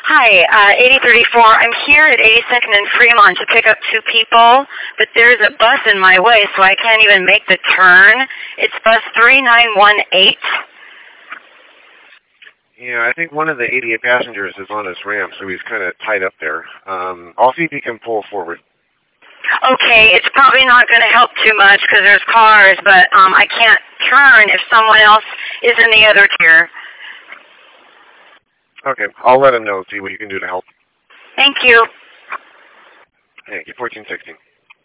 Hi, 8034. I'm here at 82nd and Fremont to pick up two people, but there's a bus in my way, so I can't even make the turn. It's bus 3918. Yeah, I think one of the 88 passengers is on his ramp, so he's kind of tied up there. I'll see if he can pull forward. Okay, it's probably not going to help too much because there's cars, but I can't turn if someone else is in the other tier. Okay, I'll let him know, see what you can do to help. Thank you. Thank you, 1416.